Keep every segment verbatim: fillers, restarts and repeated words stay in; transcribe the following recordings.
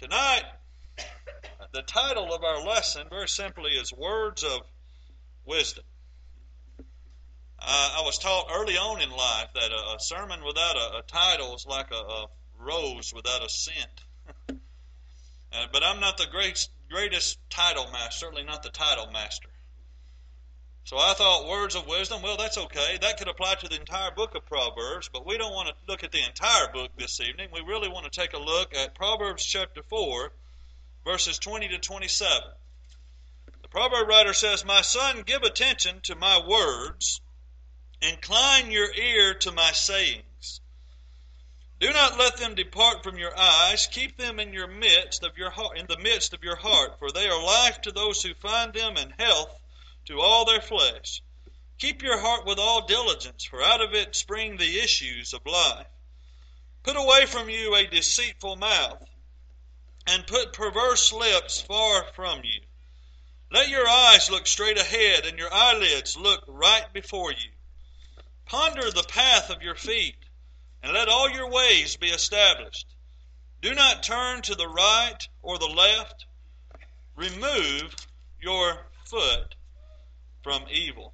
Tonight, the title of our lesson very simply is Words of Wisdom. Uh, I was taught early on in life that a, a sermon without a, a title is like a, a rose without a scent. uh, but I'm not the great, greatest title master, certainly not the title master. So I thought Words of Wisdom, well, that's okay. That could apply to the entire book of Proverbs, but we don't want to look at the entire book this evening. We really want to take a look at Proverbs chapter four, verses twenty to twenty-seven. The proverb writer says, "My son, give attention to my words. Incline your ear to my sayings. Do not let them depart from your eyes. Keep them in your midst of your heart, in the midst of your heart, for they are life to those who find them, and health to all their flesh. Keep your heart with all diligence, for out of it spring the issues of life. Put away from you a deceitful mouth, and put perverse lips far from you. Let your eyes look straight ahead, and your eyelids look right before you. Ponder the path of your feet, and let all your ways be established. Do not turn to the right or the left. Remove your foot from evil."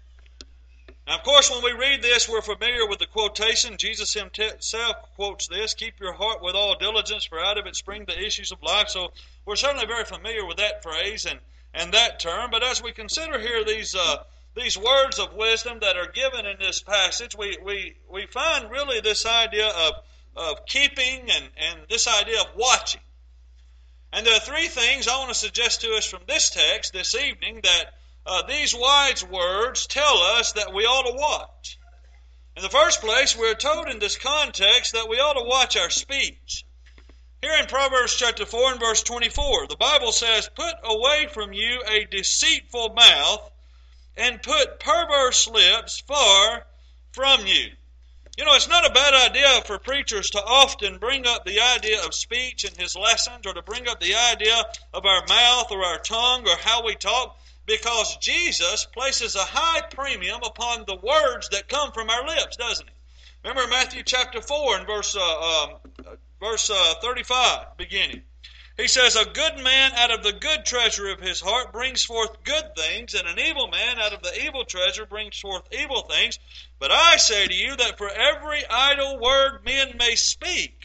Now, of course, when we read this, we're familiar with the quotation. Jesus himself quotes this, "Keep your heart with all diligence, for out of it spring the issues of life." So we're certainly very familiar with that phrase and, and that term. But as we consider here these uh, these words of wisdom that are given in this passage, we, we, we find really this idea of, of keeping and, and this idea of watching. And there are three things I want to suggest to us from this text this evening that Uh, these wise words tell us that we ought to watch. In the first place, we're told in this context that we ought to watch our speech. Here in Proverbs chapter four and verse twenty-four, the Bible says, "Put away from you a deceitful mouth, and put perverse lips far from you." You know, it's not a bad idea for preachers to often bring up the idea of speech in his lessons, or to bring up the idea of our mouth or our tongue or how we talk, because Jesus places a high premium upon the words that come from our lips, doesn't he? Remember Matthew chapter four and verse uh, um, verse uh, thirty-five, beginning. He says, "A good man out of the good treasure of his heart brings forth good things, and an evil man out of the evil treasure brings forth evil things. But I say to you that for every idle word men may speak,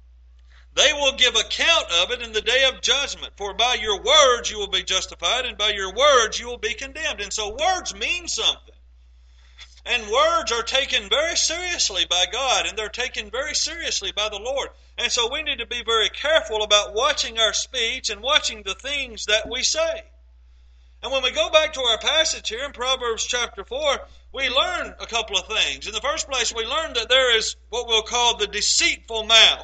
they will give account of it in the day of judgment. For by your words you will be justified, and by your words you will be condemned." And so words mean something. And words are taken very seriously by God, and they're taken very seriously by the Lord. And so we need to be very careful about watching our speech and watching the things that we say. And when we go back to our passage here in Proverbs chapter four, we learn a couple of things. In the first place, we learn that there is what we'll call the deceitful mouth.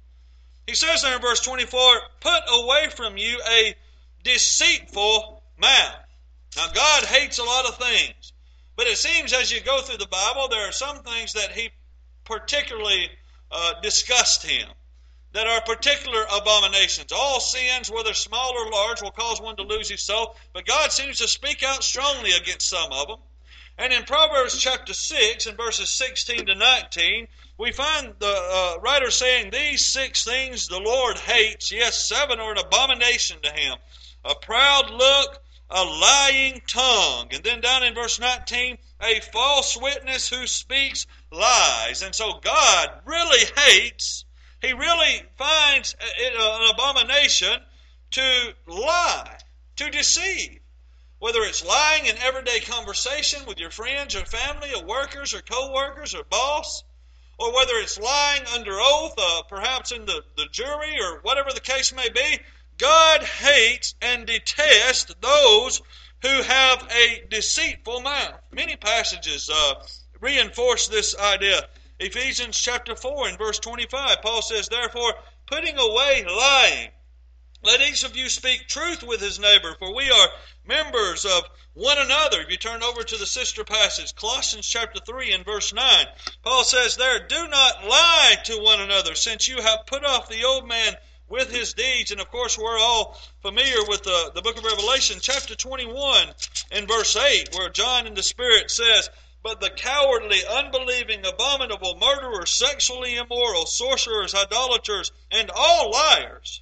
He says there in verse twenty-four, "Put away from you a deceitful mouth." Now, God hates a lot of things, but it seems as you go through the Bible, there are some things that He particularly uh, disgust Him, that are particular abominations. All sins, whether small or large, will cause one to lose his soul, but God seems to speak out strongly against some of them. And in Proverbs chapter six, in verses sixteen to nineteen, we find the uh, writer saying, "These six things the Lord hates, yes, seven are an abomination to Him. A proud look, a lying tongue." And then down in verse nineteen, "A false witness who speaks lies." And so God really hates, He really finds it an abomination to lie, to deceive. Whether it's lying in everyday conversation with your friends or family or workers or co-workers or boss, or whether it's lying under oath, uh, perhaps in the, the jury or whatever the case may be, God hates and detests those who have a deceitful mouth. Many passages uh, reinforce this idea. Ephesians chapter four and verse twenty-five, Paul says, "Therefore, putting away lying, let each of you speak truth with his neighbor, for we are members of one another." If you turn over to the sister passage, Colossians chapter three and verse nine, Paul says there, "Do not lie to one another, since you have put off the old man with his deeds." And of course, we're all familiar with the, the book of Revelation, chapter twenty-one and verse eight, where John in the Spirit says, "But the cowardly, unbelieving, abominable, murderers, sexually immoral, sorcerers, idolaters, and all liars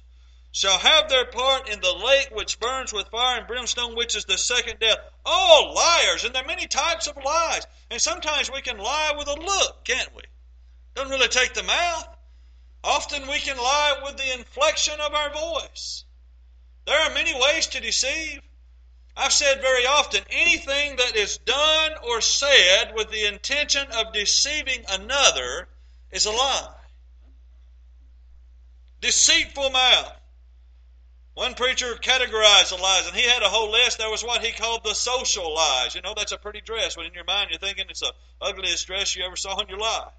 shall have their part in the lake which burns with fire and brimstone, which is the second death. All liars, and there are many types of lies. And sometimes we can lie with a look, can't we? Doesn't really take the mouth. Often we can lie with the inflection of our voice. There are many ways to deceive. I've said very often, anything that is done or said with the intention of deceiving another is a lie. Deceitful mouth. One preacher categorized the lies, and he had a whole list. There was what he called the social lies. You know, that's a pretty dress, when in your mind you're thinking it's the ugliest dress you ever saw in your life.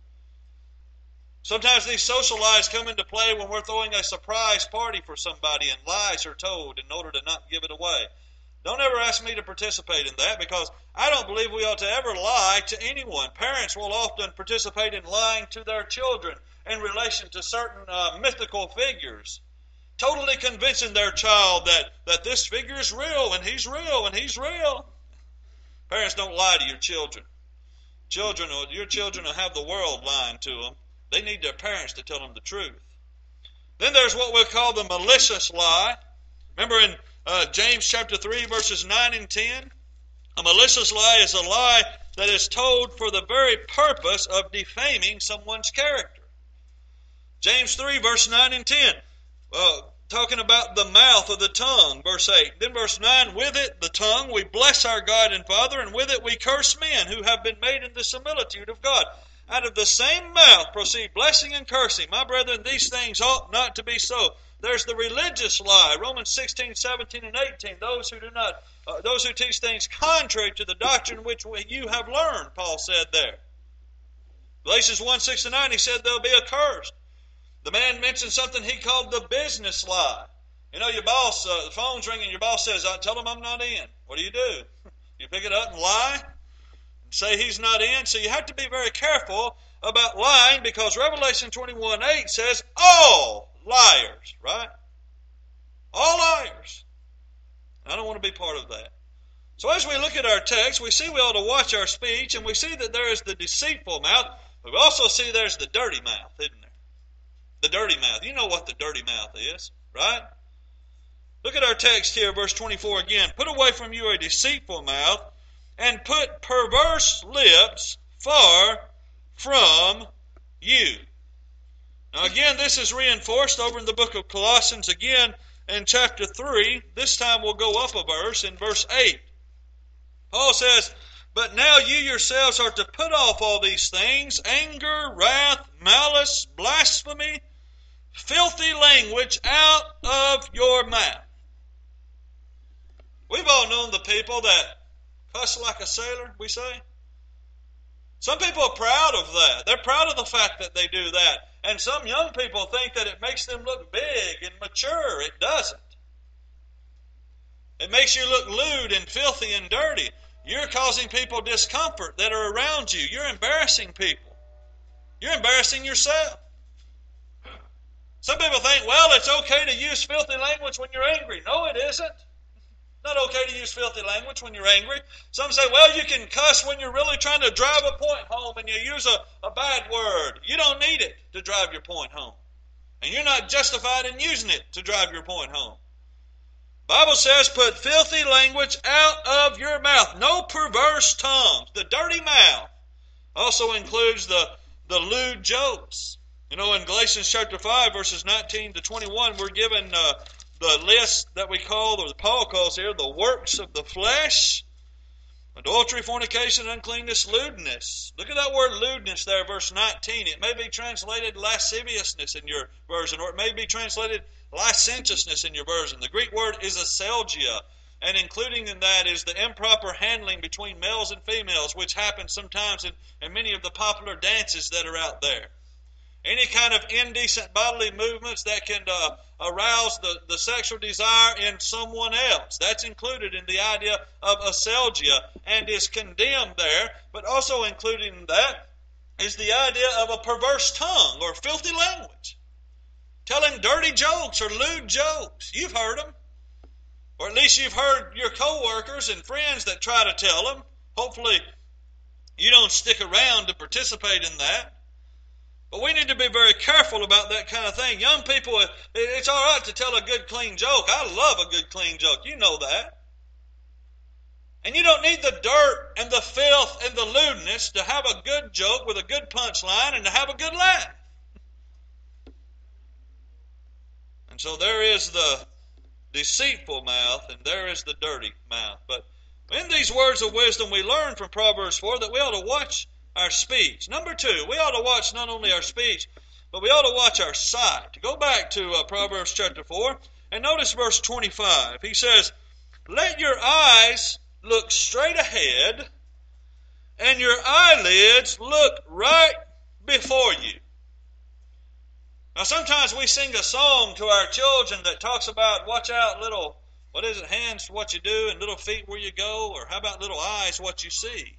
Sometimes these social lies come into play when we're throwing a surprise party for somebody, and lies are told in order to not give it away. Don't ever ask me to participate in that, because I don't believe we ought to ever lie to anyone. Parents will often participate in lying to their children in relation to certain uh, mythical figures, totally convincing their child that, that this figure is real, and he's real, and he's real. Parents, don't lie to your children. Children, your children will have the world lying to them. They need their parents to tell them the truth. Then there's what we'll call the malicious lie. Remember in uh, James chapter three, verses nine and ten? A malicious lie is a lie that is told for the very purpose of defaming someone's character. James three, verse nine and ten. Uh, talking about the mouth of the tongue, verse eight. Then verse nine, with it, the tongue, we bless our God and Father, and with it we curse men who have been made in the similitude of God. Out of the same mouth proceed blessing and cursing. My brethren, these things ought not to be so. There's the religious lie, Romans sixteen, seventeen, and eighteen. Those who do not, uh, those who teach things contrary to the doctrine which you have learned, Paul said there. Galatians one, six and nine, he said they'll be accursed. The man mentioned something he called the business lie. You know, your boss, uh, the phone's ringing, your boss says, I tell him I'm not in. What do you do? You pick it up and lie? Say he's not in. So you have to be very careful about lying, because Revelation twenty-one, eight says all liars, right? All liars. I don't want to be part of that. So as we look at our text, we see we ought to watch our speech, and we see that there is the deceitful mouth, but we also see there's the dirty mouth, isn't there? The dirty mouth. You know what the dirty mouth is, right? Look at our text here, verse twenty-four again. Put away from you a deceitful mouth, and put perverse lips far from you. Now again, this is reinforced over in the book of Colossians again in chapter three. This time we'll go up a verse in verse eight. Paul says, but now you yourselves are to put off all these things, anger, wrath, malice, blasphemy, filthy language out of your mouth. We've all known the people that cuss like a sailor, we say. Some people are proud of that. They're proud of the fact that they do that. And some young people think that it makes them look big and mature. It doesn't. It makes you look lewd and filthy and dirty. You're causing people discomfort that are around you. You're embarrassing people. You're embarrassing yourself. Some people think, well, it's okay to use filthy language when you're angry. No, it isn't. Not okay to use filthy language when you're angry. Some say, well, you can cuss when you're really trying to drive a point home and you use a, a bad word. You don't need it to drive your point home. And you're not justified in using it to drive your point home. The Bible says, put filthy language out of your mouth. No perverse tongues. The dirty mouth also includes the, the lewd jokes. You know, in Galatians chapter five, verses nineteen to twenty-one, we're given uh, the list that we call, or Paul calls here, the works of the flesh: adultery, fornication, uncleanness, lewdness. Look at that word lewdness there, verse nineteen. It may be translated lasciviousness in your version, or it may be translated licentiousness in your version. The Greek word is aselgia, and including in that is the improper handling between males and females, which happens sometimes in, in many of the popular dances that are out there. Any kind of indecent bodily movements that can uh, arouse the, the sexual desire in someone else. That's included in the idea of aselgia and is condemned there. But also included in that is the idea of a perverse tongue or filthy language. Telling dirty jokes or lewd jokes. You've heard them. Or at least you've heard your co-workers and friends that try to tell them. Hopefully you don't stick around to participate in that. But we need to be very careful about that kind of thing. Young people, it's all right to tell a good, clean joke. I love a good, clean joke. You know that. And you don't need the dirt and the filth and the lewdness to have a good joke with a good punchline and to have a good laugh. And so there is the deceitful mouth and there is the dirty mouth. But in these words of wisdom, we learn from Proverbs four that we ought to watch our speech. Number two, we ought to watch not only our speech, but we ought to watch our sight. Go back to uh, Proverbs chapter four and notice verse twenty-five. He says, "Let your eyes look straight ahead and your eyelids look right before you." Now sometimes we sing a song to our children that talks about, watch out little, what is it, hands what you do and little feet where you go, or how about little eyes what you see?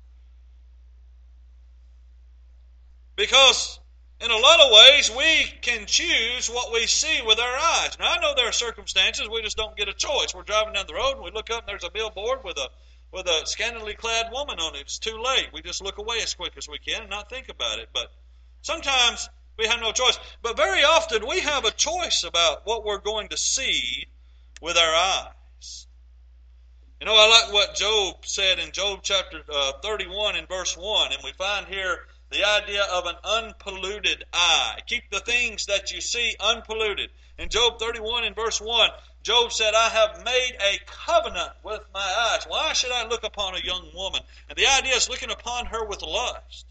Because in a lot of ways we can choose what we see with our eyes. Now I know there are circumstances we just don't get a choice. We're driving down the road and we look up and there's a billboard with a with a scantily clad woman on it. It's too late. We just look away as quick as we can and not think about it. But sometimes we have no choice. But very often we have a choice about what we're going to see with our eyes. You know, I like what Job said in Job chapter uh, thirty-one and verse one. And we find here the idea of an unpolluted eye. Keep the things that you see unpolluted. In Job thirty-one and verse one, Job said, "I have made a covenant with my eyes." Why should I look upon a young woman? And the idea is looking upon her with lust.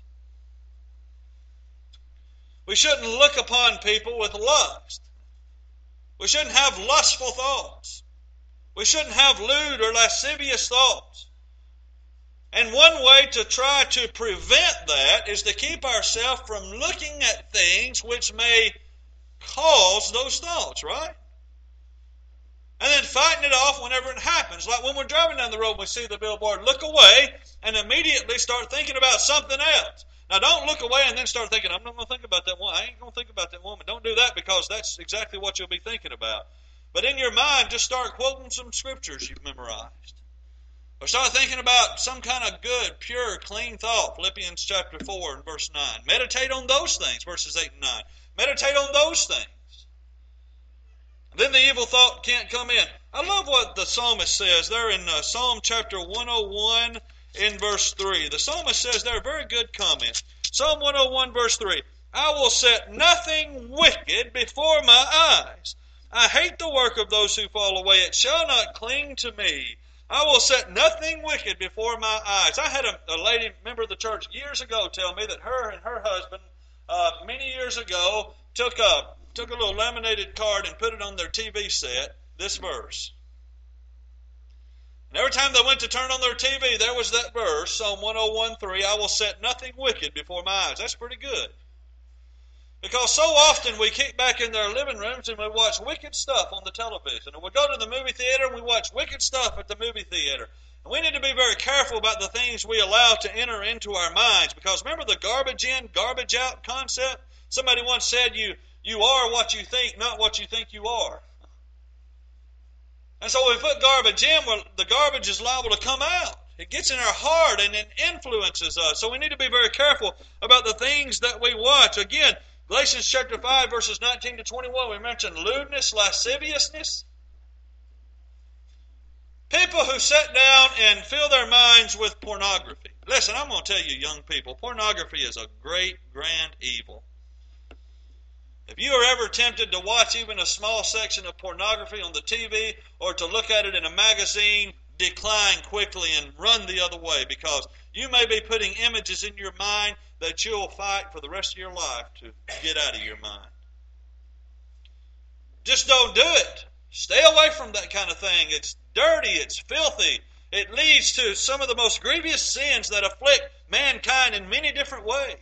We shouldn't look upon people with lust. We shouldn't have lustful thoughts. We shouldn't have lewd or lascivious thoughts. And one way to try to prevent that is to keep ourselves from looking at things which may cause those thoughts, right? And then fighting it off whenever it happens. Like when we're driving down the road and we see the billboard, look away and immediately start thinking about something else. Now don't look away and then start thinking, I'm not going to think about that woman. I ain't going to think about that woman. Don't do that, because that's exactly what you'll be thinking about. But in your mind, just start quoting some scriptures you've memorized. Or start thinking about some kind of good, pure, clean thought. Philippians chapter four and verse nine. Meditate on those things, verses eight and nine. Meditate on those things. Then the evil thought can't come in. I love what the psalmist says there in uh, Psalm chapter one oh one in verse three. The psalmist says there a very good comment. Psalm one oh one verse three. "I will set nothing wicked before my eyes. I hate the work of those who fall away. It shall not cling to me. I will set nothing wicked before my eyes." I had a, a lady, member of the church, years ago tell me that her and her husband, uh, many years ago, took a, took a little laminated card and put it on their T V set, this verse. And every time they went to turn on their T V, there was that verse, Psalm one oh one three, "I will set nothing wicked before my eyes." That's pretty good. Because so often we kick back in their living rooms and we watch wicked stuff on the television. Or we go to the movie theater and we watch wicked stuff at the movie theater. And we need to be very careful about the things we allow to enter into our minds. Because remember the garbage in, garbage out concept? Somebody once said you, you are what you think, not what you think you are. And so when we put garbage in, well, the garbage is liable to come out. It gets in our heart and it influences us. So we need to be very careful about the things that we watch. Again, Galatians chapter five, verses nineteen to twenty-one, we mentioned lewdness, lasciviousness. People who sit down and fill their minds with pornography. Listen, I'm going to tell you, young people, pornography is a great, grand evil. If you are ever tempted to watch even a small section of pornography on the T V or to look at it in a magazine, decline quickly and run the other way, because you may be putting images in your mind that you'll fight for the rest of your life to get out of your mind. Just don't do it. Stay away from that kind of thing. It's dirty. It's filthy. It leads to some of the most grievous sins that afflict mankind in many different ways.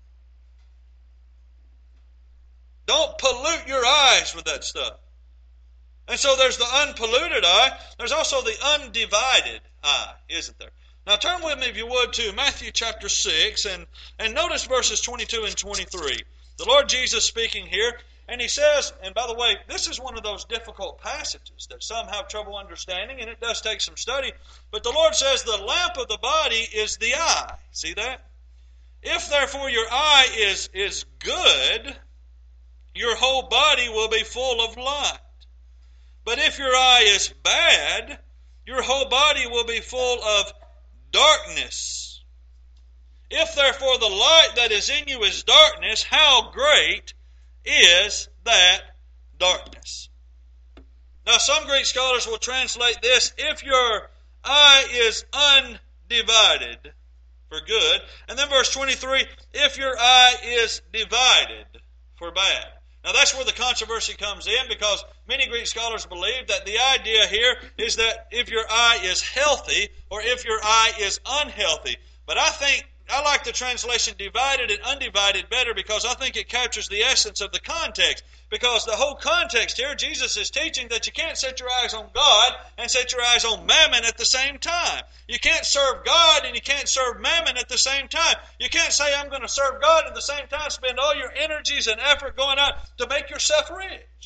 Don't pollute your eyes with that stuff. And so there's the unpolluted eye. There's also the undivided eye, isn't there? Now turn with me, if you would, to Matthew chapter six, and, and notice verses twenty-two and twenty-three. The Lord Jesus speaking here, and He says, and by the way, this is one of those difficult passages that some have trouble understanding, and it does take some study, but the Lord says the lamp of the body is the eye. See that? If therefore your eye is, is good, your whole body will be full of light. But if your eye is bad, your whole body will be full of darkness. If therefore the light that is in you is darkness, how great is that darkness? Now some Greek scholars will translate this, if your eye is undivided, for good. And then verse twenty-three, if your eye is divided, for bad. Now that's where the controversy comes in, because many Greek scholars believe that the idea here is that if your eye is healthy or if your eye is unhealthy. But I think, I like the translation divided and undivided better, because I think it captures the essence of the context. Because the whole context here, Jesus is teaching that you can't set your eyes on God and set your eyes on mammon at the same time. You can't serve God and you can't serve mammon at the same time. You can't say, I'm going to serve God, and at the same time spend all your energies and effort going out to make yourself rich.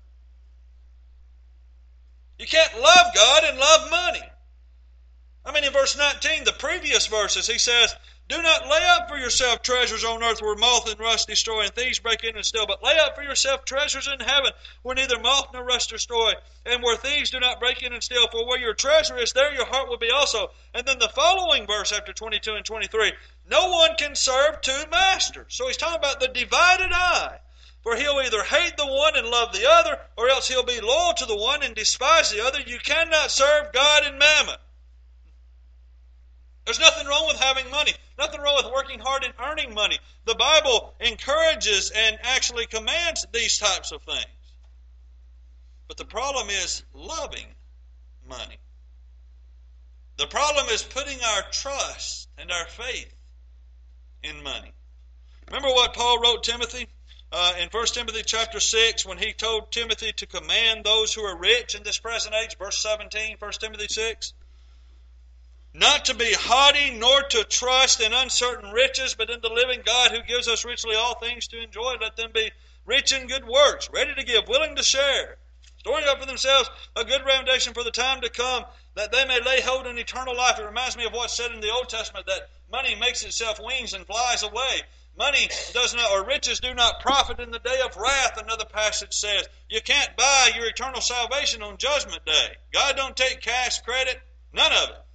You can't love God and love money. I mean, in verse nineteen, the previous verses, he says, do not lay up for yourself treasures on earth where moth and rust destroy and thieves break in and steal, but lay up for yourself treasures in heaven where neither moth nor rust destroy and where thieves do not break in and steal. For where your treasure is, there your heart will be also. And then the following verse after twenty-two and twenty-three, no one can serve two masters. So he's talking about the divided eye. For he'll either hate the one and love the other, or else he'll be loyal to the one and despise the other. You cannot serve God and mammon. There's nothing wrong with having money. Nothing wrong with working hard and earning money. The Bible encourages and actually commands these types of things. But the problem is loving money. The problem is putting our trust and our faith in money. Remember what Paul wrote Timothy uh, in First Timothy chapter six, when he told Timothy to command those who are rich in this present age, verse seventeen, First Timothy six? Not to be haughty, nor to trust in uncertain riches, but in the living God who gives us richly all things to enjoy. Let them be rich in good works, ready to give, willing to share, storing up for themselves a good foundation for the time to come, that they may lay hold on eternal life. It reminds me of what's said in the Old Testament, that money makes itself wings and flies away. Money does not, or riches do not profit in the day of wrath, another passage says. You can't buy your eternal salvation on Judgment Day. God don't take cash credit, none of it.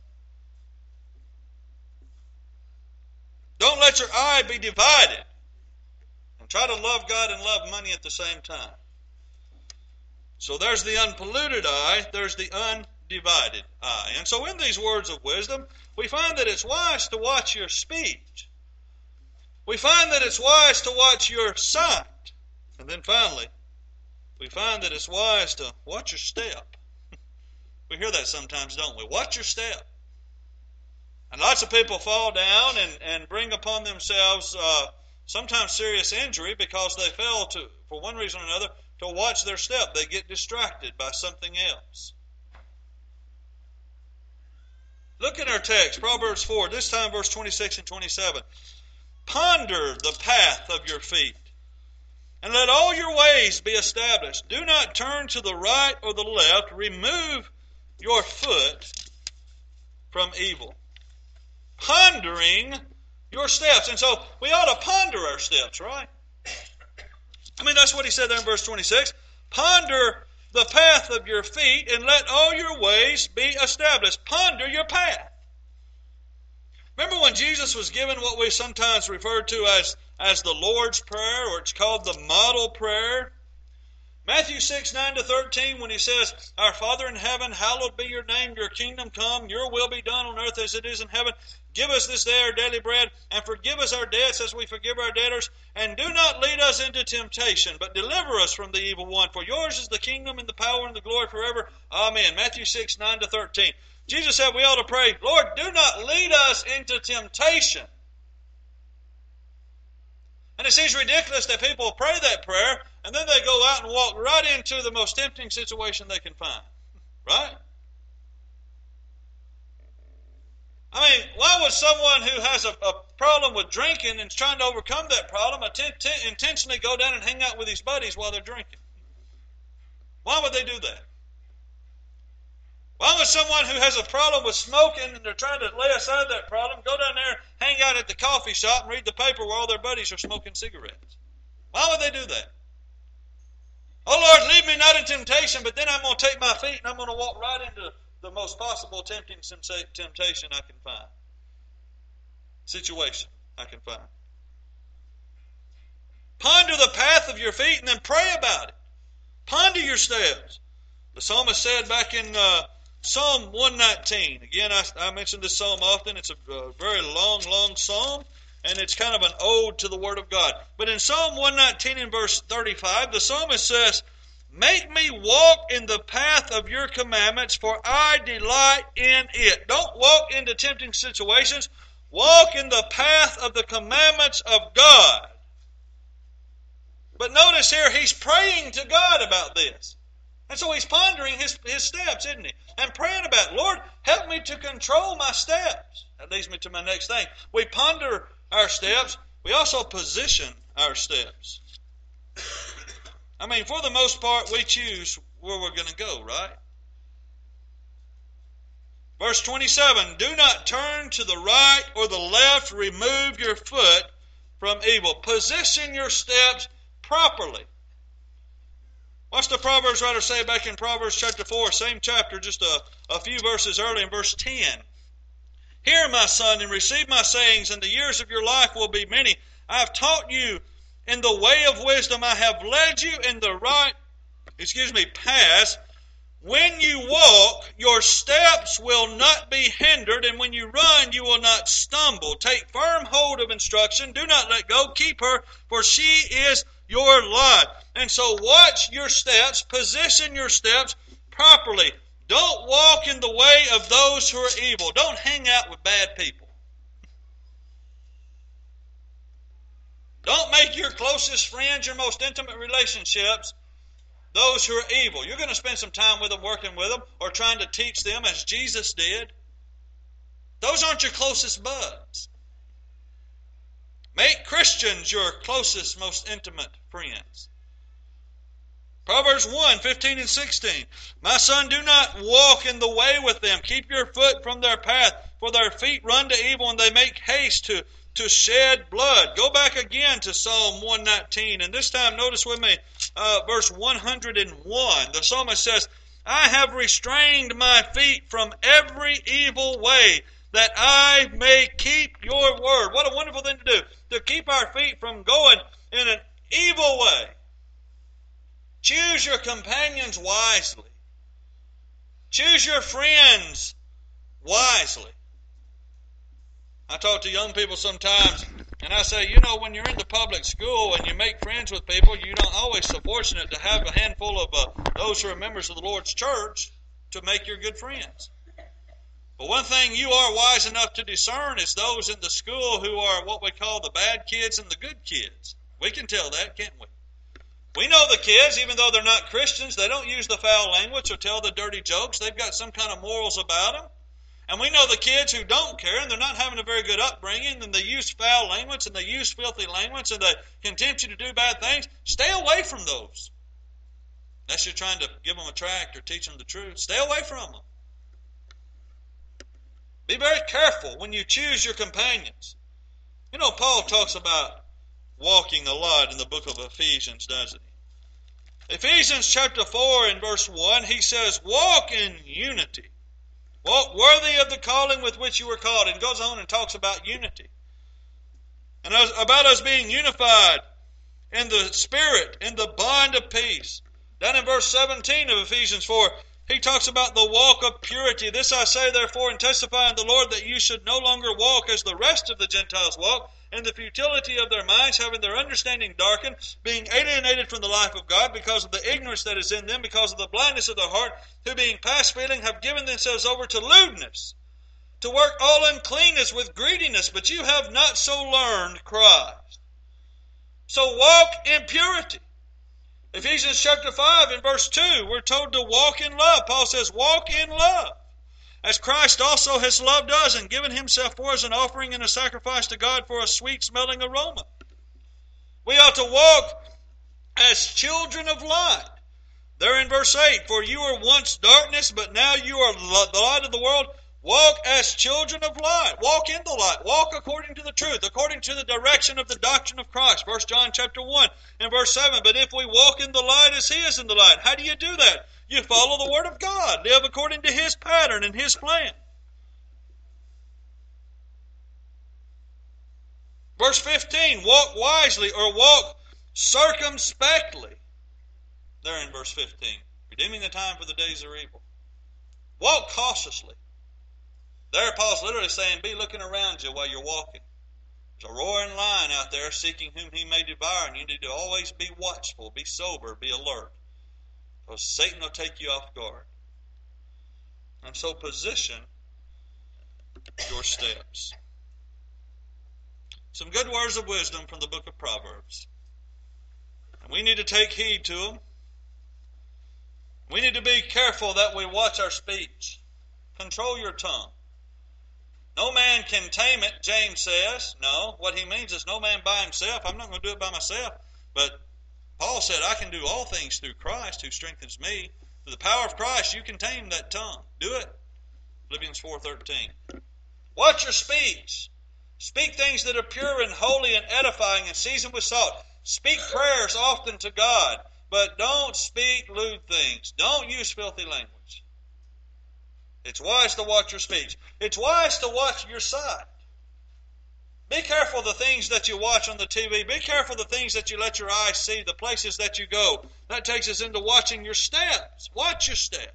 Don't let your eye be divided. And try to love God and love money at the same time. So there's the unpolluted eye, there's the undivided eye. And so in these words of wisdom, we find that it's wise to watch your speech. We find that it's wise to watch your sight. And then finally, we find that it's wise to watch your step. We hear that sometimes, don't we? Watch your step. And lots of people fall down and, and bring upon themselves uh, sometimes serious injury because they fail to, for one reason or another, to watch their step. They get distracted by something else. Look at our text, Proverbs four, this time verse twenty-six and twenty-seven. Ponder the path of your feet, and let all your ways be established. Do not turn to the right or the left. Remove your foot from evil. Pondering your steps. And so we ought to ponder our steps, right? I mean, that's what he said there in verse twenty-six. Ponder the path of your feet and let all your ways be established. Ponder your path. Remember when Jesus was given what we sometimes refer to as, as the Lord's Prayer, or it's called the model prayer? Matthew six, nine to thirteen, when he says, Our Father in heaven, hallowed be your name, your kingdom come, your will be done on earth as it is in heaven. Give us this day our daily bread, and forgive us our debts as we forgive our debtors. And do not lead us into temptation, but deliver us from the evil one. For yours is the kingdom and the power and the glory forever. Amen. Matthew six, nine to thirteen. Jesus said we ought to pray, Lord, do not lead us into temptation. And it seems ridiculous that people pray that prayer, and then they go out and walk right into the most tempting situation they can find. Right? I mean, why would someone who has a, a problem with drinking and is trying to overcome that problem attempt to intentionally go down and hang out with his buddies while they're drinking? Why would they do that? Why would someone who has a problem with smoking and they're trying to lay aside that problem go down there, hang out at the coffee shop and read the paper while all their buddies are smoking cigarettes? Why would they do that? Oh, Lord, lead me not in temptation, but then I'm going to take my feet and I'm going to walk right into the most possible tempting temptation I can find. Situation I can find. Ponder the path of your feet and then pray about it. Ponder your steps. The psalmist said back in uh, Psalm one nineteen. Again, I, I mention this psalm often. It's a, a very long, long psalm, and it's kind of an ode to the Word of God. But in Psalm one nineteen in verse thirty-five, the psalmist says, "Make me walk in the path of your commandments, for I delight in it." Don't walk into tempting situations. Walk in the path of the commandments of God. But notice here, he's praying to God about this. And so he's pondering his, his steps, isn't he? And praying about, Lord, help me to control my steps. That leads me to my next thing. We ponder our steps. We also position our steps. I mean, for the most part, we choose where we're going to go, right? Verse twenty-seven, "Do not turn to the right or the left. Remove your foot from evil." Position your steps properly. What's the Proverbs writer say back in Proverbs chapter four, same chapter, just a, a few verses early in verse ten? "Hear, my son, and receive my sayings, and the years of your life will be many. I have taught you in the way of wisdom. I have led you in the right, excuse me, path. When you walk, your steps will not be hindered, and when you run, you will not stumble. Take firm hold of instruction. Do not let go. Keep her, for she is your life." And so watch your steps, position your steps properly. Don't walk in the way of those who are evil. Don't hang out with bad people. Don't make your closest friends, your most intimate relationships, those who are evil. You're going to spend some time with them, working with them, or trying to teach them as Jesus did. Those aren't your closest buds. Make Christians your closest, most intimate friends. Proverbs one, fifteen and sixteen. "My son, do not walk in the way with them. Keep your foot from their path, for their feet run to evil, and they make haste to, to shed blood." Go back again to Psalm one nineteen, and this time notice with me uh, verse one hundred one. The psalmist says, "I have restrained my feet from every evil way, that I may keep your word." What a wonderful thing to do, to keep our feet from going in an evil way. Choose your companions wisely. Choose your friends wisely. I talk to young people sometimes, and I say, you know, when you're in the public school and you make friends with people, you're not always so fortunate to have a handful of uh, those who are members of the Lord's church to make your good friends. But one thing you are wise enough to discern is those in the school who are what we call the bad kids and the good kids. We can tell that, can't we? We know the kids, even though they're not Christians, they don't use the foul language or tell the dirty jokes. They've got some kind of morals about them. And we know the kids who don't care and they're not having a very good upbringing and they use foul language and they use filthy language and they can tempt you to do bad things. Stay away from those. Unless you're trying to give them a tract or teach them the truth. Stay away from them. Be very careful when you choose your companions. You know, Paul talks about walking a lot in the book of Ephesians, doesn't he? Ephesians chapter four and verse one, he says, "Walk in unity. Walk worthy of the calling with which you were called." And goes on and talks about unity. And about us being unified in the Spirit, in the bond of peace. Down in verse seventeen of Ephesians four, he talks about the walk of purity. "This I say, therefore, and testify in the Lord, that you should no longer walk as the rest of the Gentiles walk, in the futility of their minds, having their understanding darkened, being alienated from the life of God because of the ignorance that is in them, because of the blindness of their heart, who being past feeling have given themselves over to lewdness, to work all uncleanness with greediness, but you have not so learned Christ." So walk in purity. Ephesians chapter five and verse two, we're told to walk in love. Paul says, walk in love, as Christ also has loved us and given himself for us an offering and a sacrifice to God for a sweet-smelling aroma. We ought to walk as children of light. There in verse eight, for you were once darkness, but now you are the light of the world. Walk as children of light. Walk in the light. Walk according to the truth, according to the direction of the doctrine of Christ. First John chapter one and verse seven. But if we walk in the light as He is in the light, how do you do that? You follow the Word of God. Live according to His pattern and His plan. Verse fifteen, walk wisely or walk circumspectly. There in verse fifteen, redeeming the time for the days are evil. Walk cautiously. There Paul's literally saying, be looking around you while you're walking. There's a roaring lion out there seeking whom he may devour, and you need to always be watchful, be sober, be alert, because Satan will take you off guard. And so position your steps. Some good words of wisdom from the book of Proverbs. And we need to take heed to them. We need to be careful that we watch our speech. Control your tongue. No man can tame it, James says. No, what he means is no man by himself. I'm not going to do it by myself. But Paul said, I can do all things through Christ who strengthens me. Through the power of Christ, you can tame that tongue. Do it. Philippians four thirteen. Watch your speech. Speak things that are pure and holy and edifying and seasoned with salt. Speak prayers often to God. But don't speak lewd things. Don't use filthy language. It's wise to watch your speech. It's wise to watch your sight. Be careful the things that you watch on the T V. Be careful the things that you let your eyes see, the places that you go. That takes us into watching your steps. Watch your step.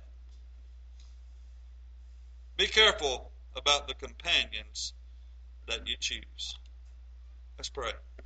Be careful about the companions that you choose. Let's pray.